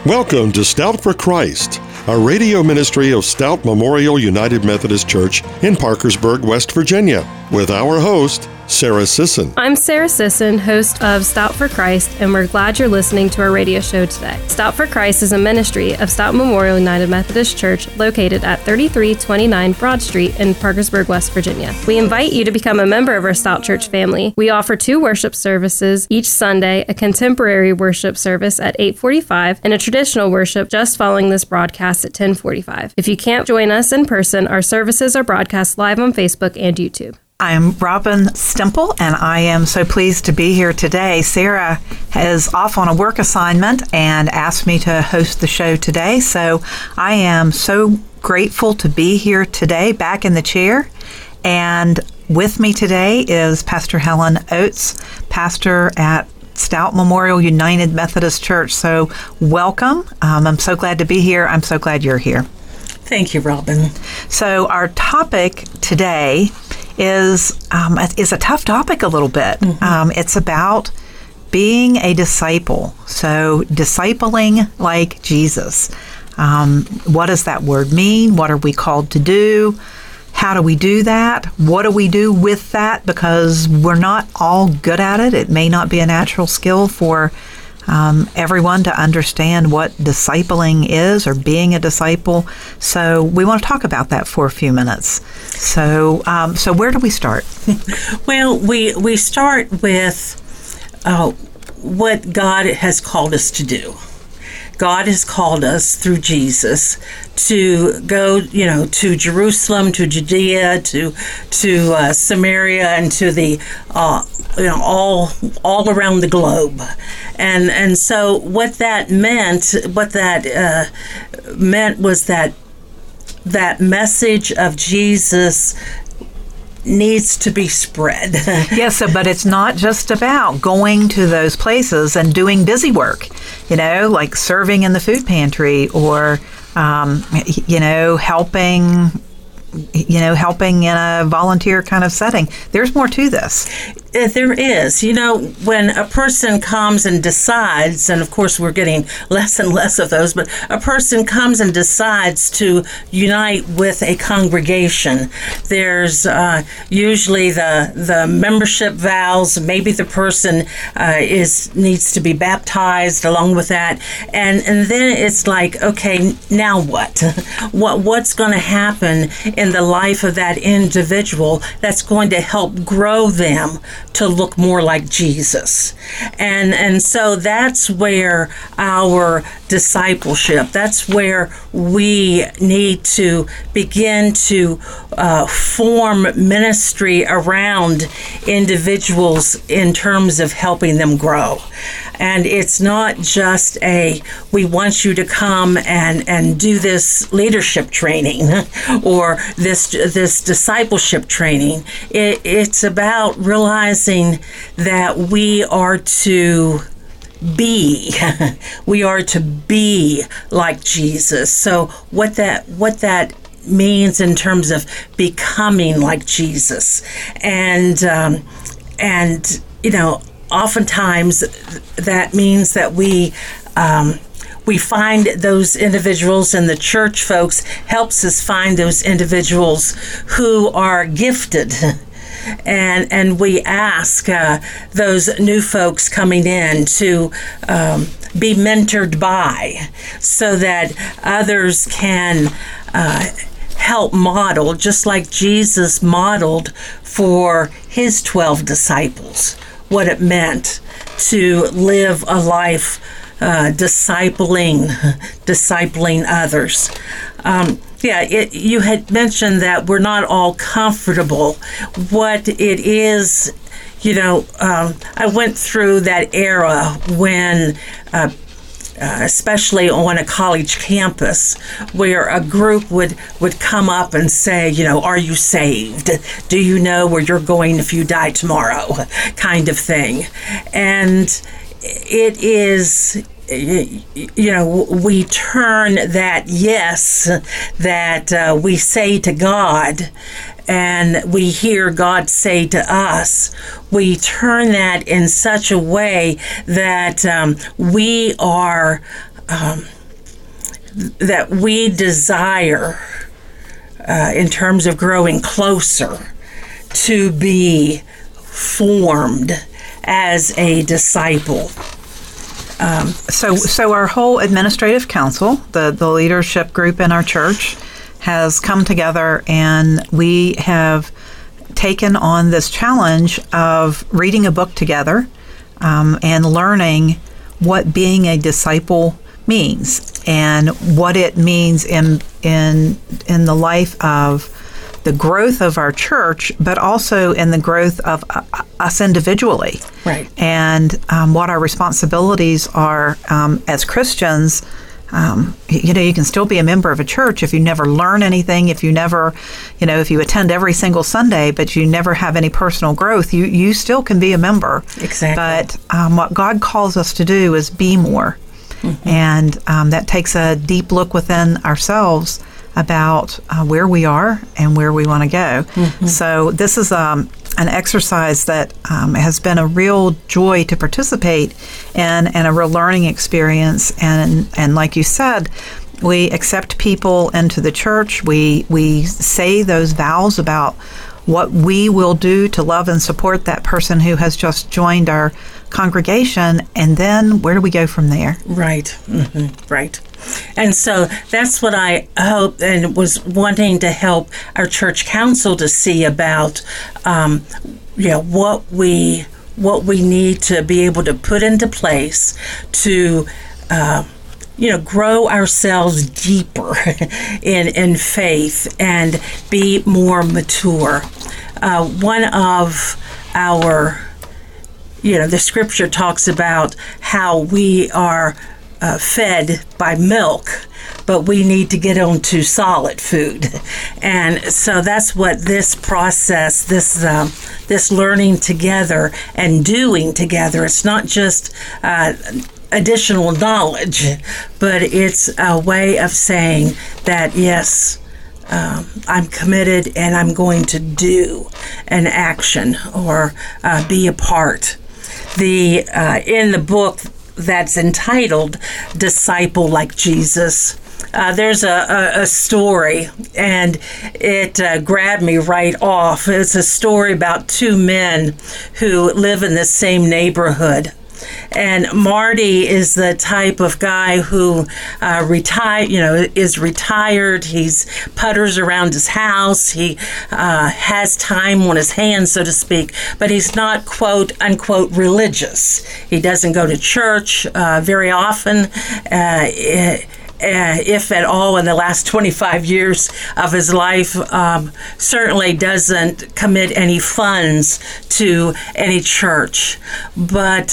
Welcome to Stout for Christ, a radio ministry of Stout Memorial United Methodist Church in Parkersburg, West Virginia, with our host, Sarah Sisson. I'm Sarah Sisson, host of Stout for Christ, and we're glad you're listening to our radio show today. Stout for Christ is a ministry of Stout Memorial United Methodist Church located at 3329 Broad Street in Parkersburg, West Virginia. We invite you to become a member of our Stout Church family. We offer 2 worship services each Sunday, a contemporary worship service at 8:45 and a traditional worship just following this broadcast at 10:45. If you can't join us in person, our services are broadcast live on Facebook and YouTube. I'm Robin Stemple, and I am so pleased to be here today. Sarah is off on a work assignment and asked me to host the show today, so I am so grateful to be here today, back in the chair. And with me today is Pastor Helen Oates, pastor at Stout Memorial United Methodist Church. So welcome. I'm so glad to be here. I'm so glad you're here. Thank you, Robin. So our topic today is a tough topic a little bit. Mm-hmm. It's about being a disciple. So discipling like Jesus. What does that word mean? What are we called to do? How do we do that? What do we do with that? Because we're not all good at it. It may not be a natural skill for everyone to understand what discipling is or being a disciple. So we want to talk about that for a few minutes. So where do we start? Well, we start with what God has called us to do. God has called us through Jesus to go, to Jerusalem, to Judea, to Samaria, and to the all around the globe, and so what that meant was that message of Jesus needs to be spread. Yes, but it's not just about going to those places and doing busy work, like serving in the food pantry or, helping in a volunteer kind of setting. There's more to this. There is. When a person comes and decides, and of course we're getting less and less of those, but a person comes and decides to unite with a congregation, there's usually the membership vows. Maybe the person needs to be baptized along with that, and then it's like, okay, now what? What's going to happen in the life of that individual that's going to help grow them to look more like Jesus? And so that's where our discipleship, that's where we need to begin to form ministry around individuals in terms of helping them grow. And it's not just we want you to come and do this leadership training or this discipleship training. It's about realizing that we are to be like Jesus. So what that means in terms of becoming like Jesus, and oftentimes that means that we find those individuals, and the church folks helps us find those individuals who are gifted. And we ask those new folks coming in to be mentored by, so that others can help model, just like Jesus modeled for his 12 disciples, what it meant to live a life discipling others. You had mentioned that we're not all comfortable. What it is, I went through that era when, especially on a college campus, where a group would come up and say, are you saved? Do you know where you're going if you die tomorrow? Kind of thing. And it is, we turn that yes that we say to God, and we hear God say to us, we turn that in such a way that we are that we desire in terms of growing closer to be formed as a disciple. So our whole administrative council, the leadership group in our church, has come together, and we have taken on this challenge of reading a book together and learning what being a disciple means and what it means in the life of the growth of our church, but also in the growth of us individually. Right. And what our responsibilities are as Christians. You can still be a member of a church if you never learn anything, if you never, if you attend every single Sunday, but you never have any personal growth, you still can be a member. Exactly. But what God calls us to do is be more. Mm-hmm. And that takes a deep look within ourselves about where we are and where we want to go. Mm-hmm. So this is an exercise that has been a real joy to participate in and a real learning experience. And like you said, we accept people into the church. We say those vows about what we will do to love and support that person who has just joined our congregation, and then where do we go from there? Right. Mm-hmm. Right. And so that's what I hope and was wanting to help our church council to see about, what we need to be able to put into place to, grow ourselves deeper in faith and be more mature. One of our, the scripture talks about how we are fed by milk, but we need to get on to solid food. And so that's what this process, this learning together and doing together, it's not just additional knowledge, but it's a way of saying that, yes, I'm committed and I'm going to do an action or be a part. In the book that's entitled Disciple Like Jesus, there's a story, and it grabbed me right off. It's a story about two men who live in the same neighborhood. And Marty is the type of guy who is retired. He's putters around his house. He has time on his hands, so to speak, but he's not, quote unquote, religious. He doesn't go to church very often. If at all, in the last 25 years of his life, certainly doesn't commit any funds to any church. But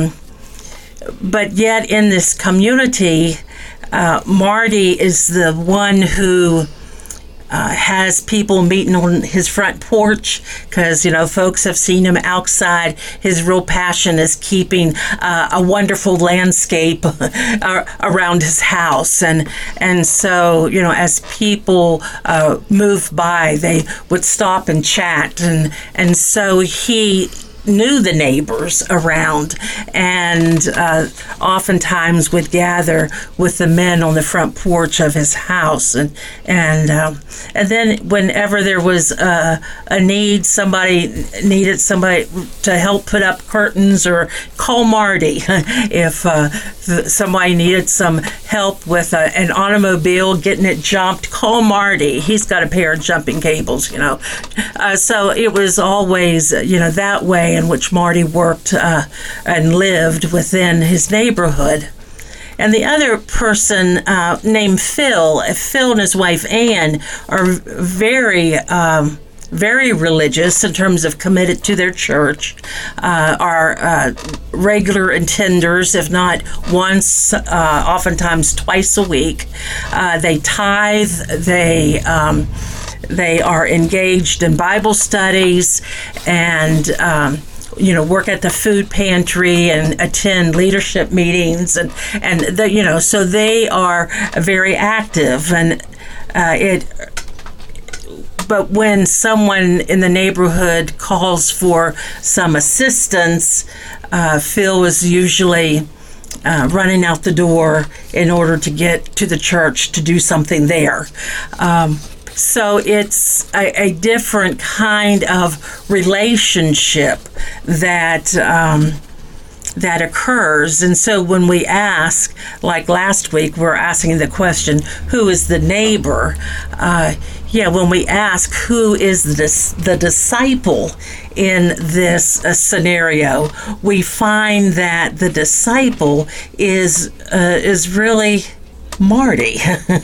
yet in this community, Marty is the one who has people meeting on his front porch because, folks have seen him outside. His real passion is keeping a wonderful landscape around his house. And so, as people move by, they would stop and chat. And so he knew the neighbors around and oftentimes would gather with the men on the front porch of his house. And then whenever there was a need, somebody needed somebody to help put up curtains, or call Marty. If somebody needed some help with an automobile, getting it jumped, call Marty. He's got a pair of jumping cables, So it was always, that way in which Marty worked and lived within his neighborhood. And the other person named Phil and his wife Ann are very religious in terms of committed to their church, are regular attenders, if not once, oftentimes twice a week. They tithe, they are engaged in Bible studies, and work at the food pantry and attend leadership meetings, so they are very active. But when someone in the neighborhood calls for some assistance, Phil is usually running out the door in order to get to the church to do something there. So it's a different kind of relationship that that occurs. And so when we ask, like last week, we're asking the question, who is the neighbor? When we ask who is the disciple in this scenario, we find that the disciple is really Marty,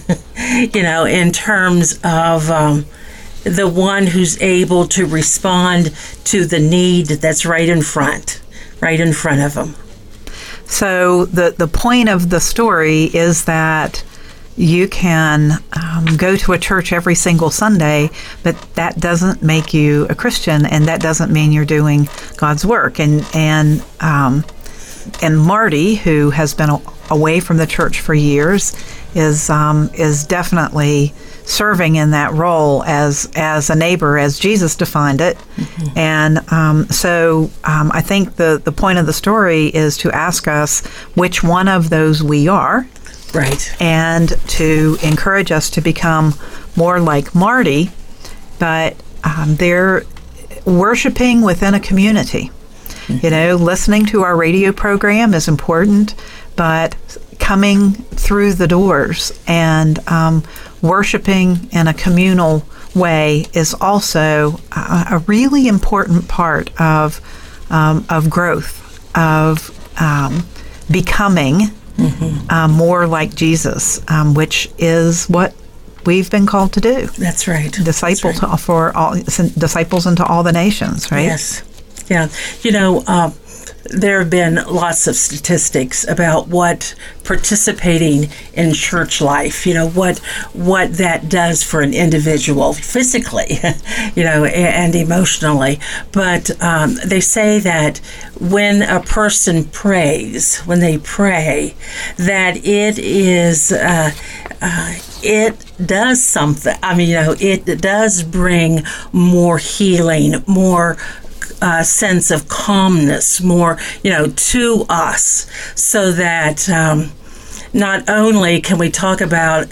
in terms of the one who's able to respond to the need that's right in front of them. So the point of the story is that you can go to a church every single Sunday, but that doesn't make you a Christian, and that doesn't mean you're doing God's work. And Marty, who has been away from the church for years, is definitely serving in that role as a neighbor, as Jesus defined it. Mm-hmm. And so I think the point of the story is to ask us which one of those we are. Right. And to encourage us to become more like Marty, but they're worshiping within a community. Mm-hmm. Listening to our radio program is important, but coming through the doors and worshiping in a communal way is also a really important part of growth, of becoming more like Jesus, which is what we've been called to do. That's right. Disciples into all the nations, right? Yes. Yeah. There have been lots of statistics about what participating in church life, what that does for an individual physically, and emotionally. But they say that when a person prays, when they pray, that it is, it does something. It does bring more healing, more sense of calmness, more, to us, so that not only can we talk about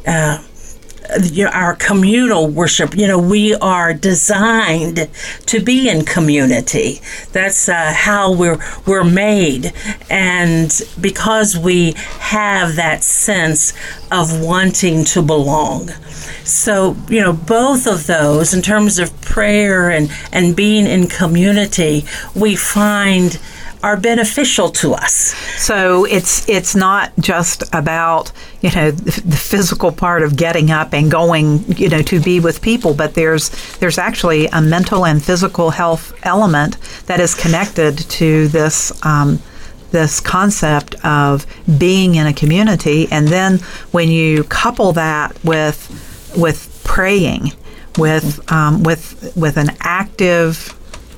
our communal worship, we are designed to be in community. That's how we're made, and because we have that sense of wanting to belong. So, both of those, in terms of prayer and being in community, we find are beneficial to us. So it's not just about, the physical part of getting up and going, to be with people, but there's actually a mental and physical health element that is connected to this this concept of being in a community. And then when you couple that with praying, with an active,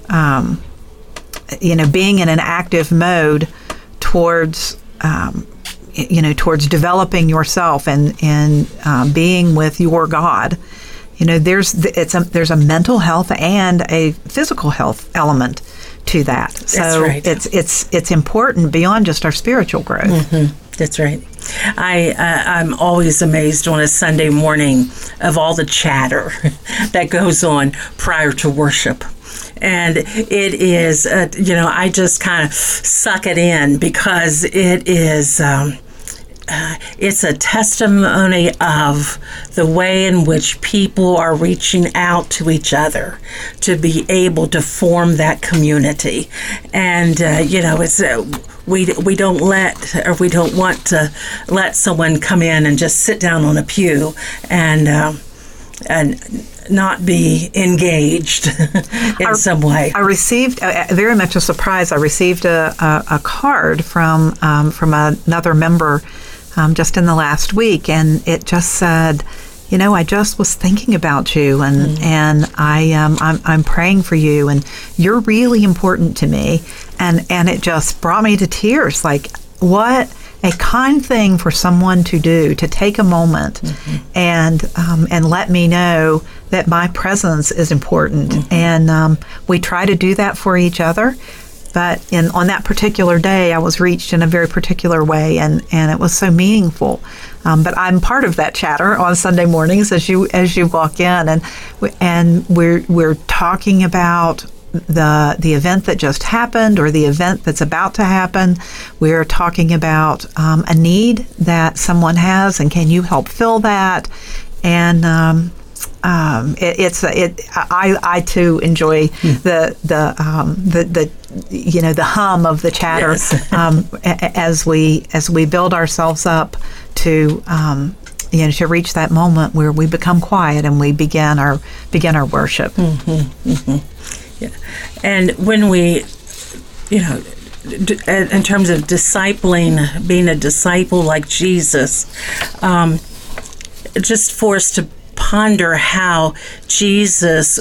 being in an active mode towards, towards developing yourself and being with your God, there's a mental health and a physical health element to that. So that's right. It's important beyond just our spiritual growth. Mm-hmm. That's right. I'm always amazed on a Sunday morning of all the chatter that goes on prior to worship. And it is, I just kind of suck it in, because it is, it's a testimony of the way in which people are reaching out to each other to be able to form that community. And, it's we don't want to let someone come in and just sit down on a pew and not be engaged in some way. I received very much a surprise. I received a card from another member just in the last week, and it just said, I just was thinking about you, and I'm praying for you, and you're really important to me, and it just brought me to tears. Like, what a kind thing for someone to do, to take a moment and let me know that my presence is important. And we try to do that for each other. But on that particular day, I was reached in a very particular way, and it was so meaningful. But I'm part of that chatter on Sunday mornings as you walk in, and we're talking about the event that just happened or the event that's about to happen. We're talking about a need that someone has, and can you help fill that? And I too enjoy the hum of the chatter. Yes. as we build ourselves up to to reach that moment where we become quiet and we begin our worship. Mm-hmm, mm-hmm. Yeah. And when we, in terms of discipling, being a disciple like Jesus, just for us to ponder how Jesus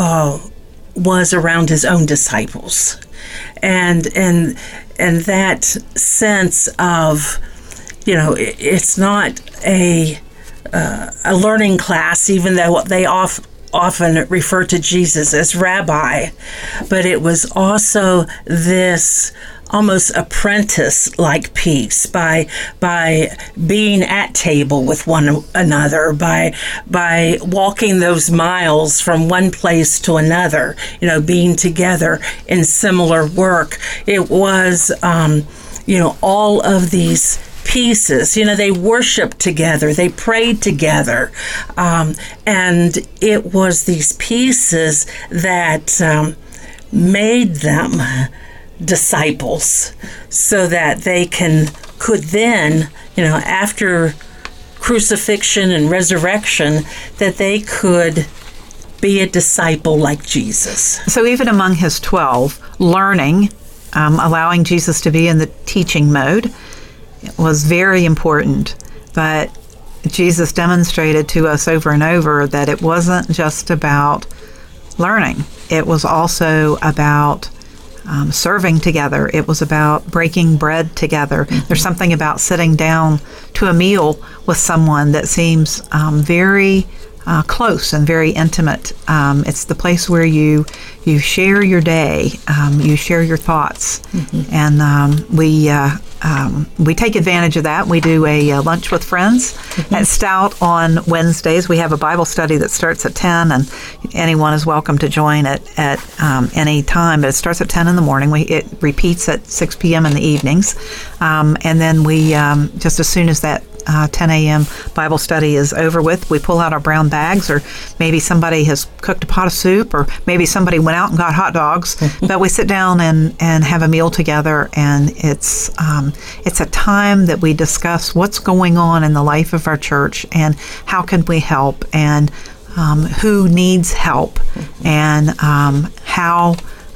was around his own disciples, and that sense of, it's not a learning class, even though they often refer to Jesus as rabbi, but it was also this almost apprentice-like piece by being at table with one another, by walking those miles from one place to another, being together in similar work. It was, all of these pieces. They worshiped together, they prayed together, and it was these pieces that made them disciples, so that they could then, after crucifixion and resurrection, that they could be a disciple like Jesus. So even among his 12, learning, allowing Jesus to be in the teaching mode, was very important. But Jesus demonstrated to us over and over that it wasn't just about learning. It was also about serving together. It was about breaking bread together. Mm-hmm. There's something about sitting down to a meal with someone that seems very close and very intimate. It's the place where you share your day, you share your thoughts, mm-hmm. and we take advantage of that. We do a lunch with friends mm-hmm. at Stout on Wednesdays. We have a Bible study that starts at 10, and anyone is welcome to join at any time. But it starts at 10 in the morning. It repeats at 6 p.m. in the evenings, and then we just as soon as that 10 a.m. Bible study is over with, we pull out our brown bags, or maybe somebody has cooked a pot of soup, or maybe somebody went out and got hot dogs, but we sit down and have a meal together, and it's a time that we discuss what's going on in the life of our church and how can we help, and who needs help, and how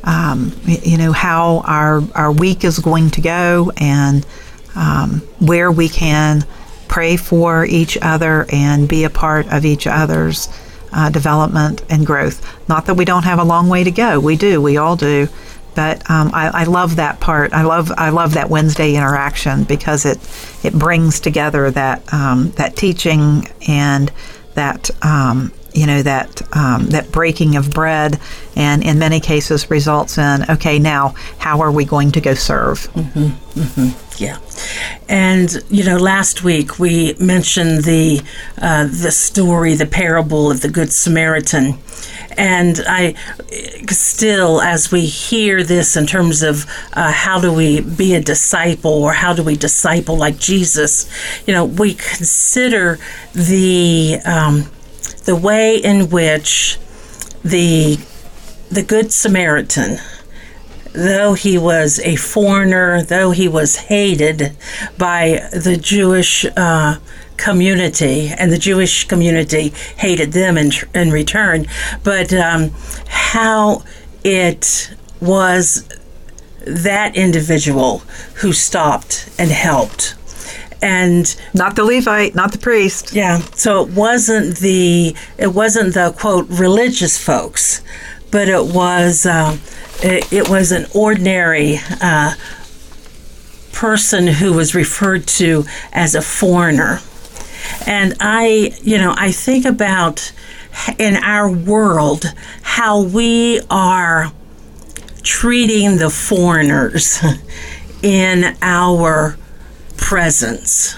our week is going to go, and where we can pray for each other and be a part of each other's development and growth. Not that we don't have a long way to go. We do. We all do. But I love that part. I love that Wednesday interaction, because it brings together that teaching and that that breaking of bread, and in many cases results in, okay, now how are we going to go serve? Mm-hmm, mm-hmm. Yeah. And, last week we mentioned the story, the parable of the Good Samaritan. And I still, as we hear this in terms of how do we be a disciple, or how do we disciple like Jesus, we consider the way in which the Good Samaritan, though he was a foreigner, though he was hated by the Jewish community, and the Jewish community hated them in return, but how it was that individual who stopped and helped. And not the Levite, not the priest. Yeah. So it wasn't the quote religious folks, but it was an ordinary person who was referred to as a foreigner. And I think about in our world how we are treating the foreigners in our presence.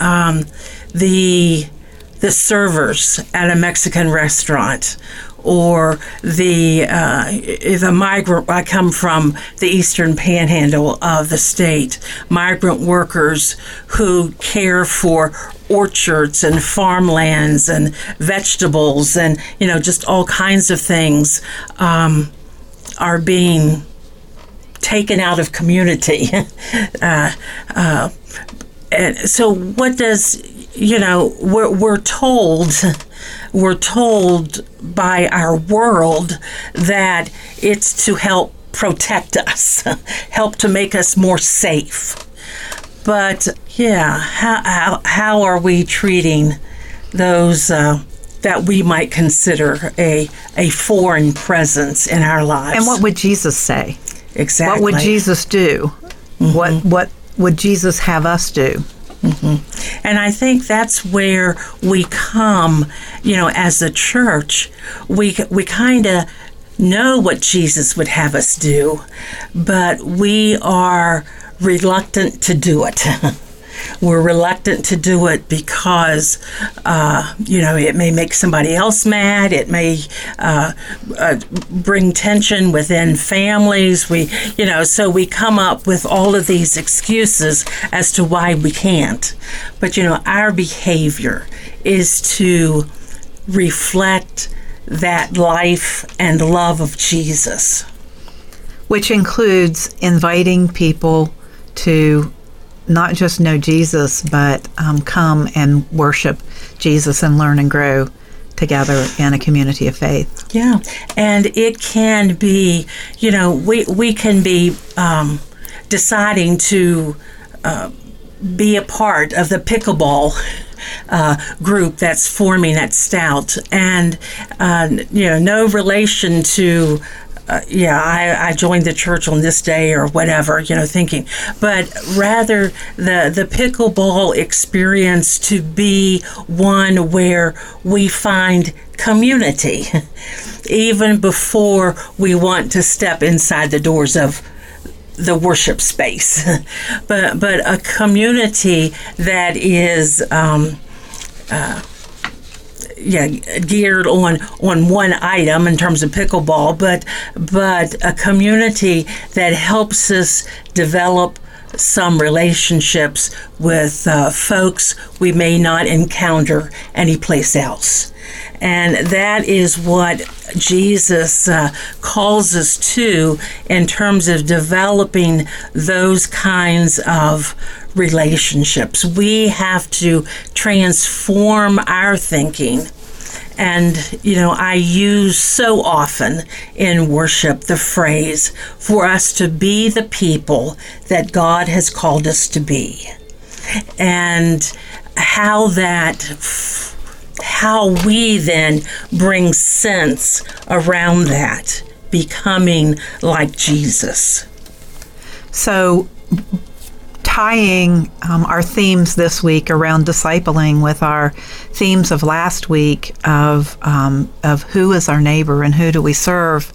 The servers at a Mexican restaurant, or the migrant. I come from the eastern panhandle of the state. Migrant workers who care for orchards and farmlands and vegetables and just all kinds of things are being taken out of community. And so what does we're told by our world that it's to help protect us, help to make us more safe. But how are we treating those that we might consider a foreign presence in our lives? And what would Jesus say? Exactly. What would Jesus do? Mm-hmm. What would Jesus have us do? Mm-hmm. And I think that's where we come, as a church, we kind of know what Jesus would have us do, but we are reluctant to do it. We're reluctant to do it because, it may make somebody else mad. It may bring tension within families. So we come up with all of these excuses as to why we can't. But, our behavior is to reflect that life and love of Jesus. Which includes inviting people to not just know Jesus, but come and worship Jesus and learn and grow together in a community of faith. Yeah, and it can be, we can be deciding to be a part of the pickleball group that's forming at Stout, and no relation to I joined the church on this day or whatever, thinking, but rather the pickleball experience to be one where we find community even before we want to step inside the doors of the worship space, but a community that is geared on one item in terms of pickleball, but a community that helps us develop some relationships with folks we may not encounter anyplace else. And that is what Jesus calls us to in terms of developing those kinds of relationships. We have to transform our thinking. And, I use so often in worship the phrase, for us to be the people that God has called us to be. And how we then bring sense around that, becoming like Jesus. So, tying our themes this week around discipling with our themes of last week of who is our neighbor and who do we serve.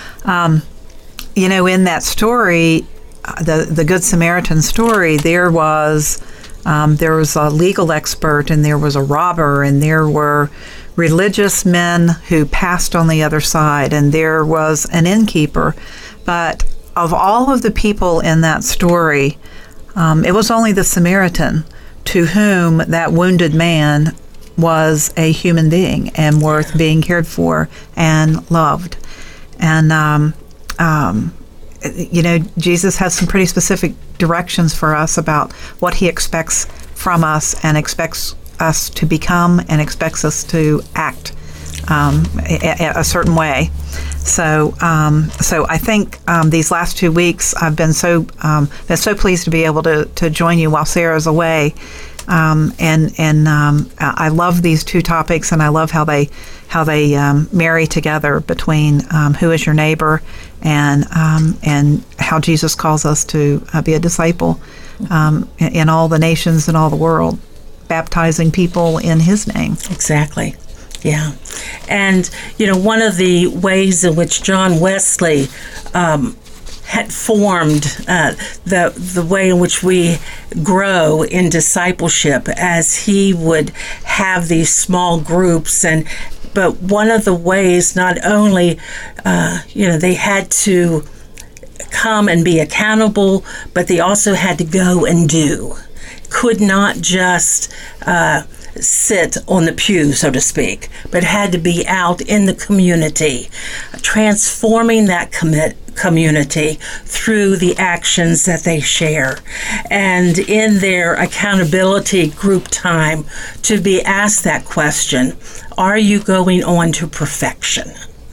In that story, the Good Samaritan story, there was a legal expert, and there was a robber, and there were religious men who passed on the other side, and there was an innkeeper. But of all of the people in that story, it was only the Samaritan to whom that wounded man was a human being and worth being cared for and loved. And, Jesus has some pretty specific directions for us about what he expects from us and expects us to become and expects us to act a certain way. So I think these last 2 weeks I've been so pleased to be able to join you while Sarah's away, and I love these two topics, and I love how they marry together between who is your neighbor and how Jesus calls us to be a disciple in all the nations and all the world, baptizing people in his name. Exactly. Yeah. And, one of the ways in which John Wesley had formed the way in which we grow in discipleship, as he would have these small groups. But one of the ways, not only they had to come and be accountable, but they also had to go and do. Could not just sit on the pew, so to speak, but had to be out in the community, transforming that community through the actions that they share. And in their accountability group time, to be asked that question, are you going on to perfection?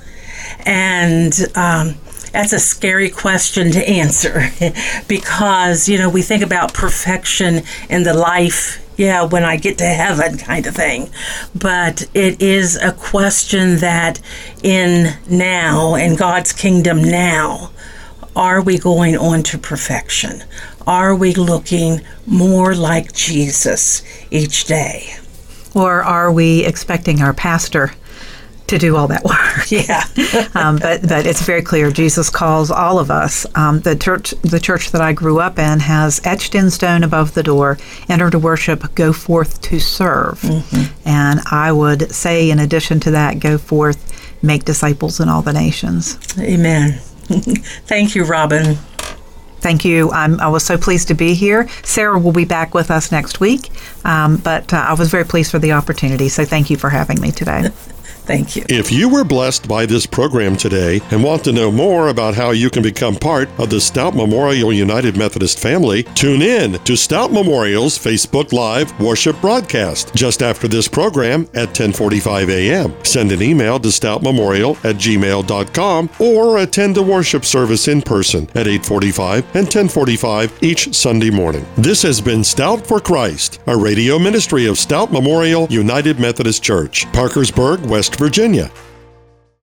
And that's a scary question to answer because, we think about perfection in the life, when I get to heaven kind of thing. But it is a question that in God's kingdom now, are we going on to perfection? Are we looking more like Jesus each day? Or are we expecting our pastor to do all that work? Yeah. But it's very clear. Jesus calls all of us. The church that I grew up in has etched in stone above the door, enter to worship, go forth to serve. Mm-hmm. And I would say, in addition to that, go forth, make disciples in all the nations. Amen. Thank you, Robin. Thank you. I was so pleased to be here. Sarah will be back with us next week, but I was very pleased for the opportunity, so thank you for having me today. Thank you. If you were blessed by this program today and want to know more about how you can become part of the Stout Memorial United Methodist family, tune in to Stout Memorial's Facebook Live worship broadcast just after this program at 10:45 a.m. Send an email to stoutmemorial@gmail.com or attend a worship service in person at 8:45 and 10:45 each Sunday morning. This has been Stout for Christ, a radio ministry of Stout Memorial United Methodist Church, Parkersburg, West Virginia.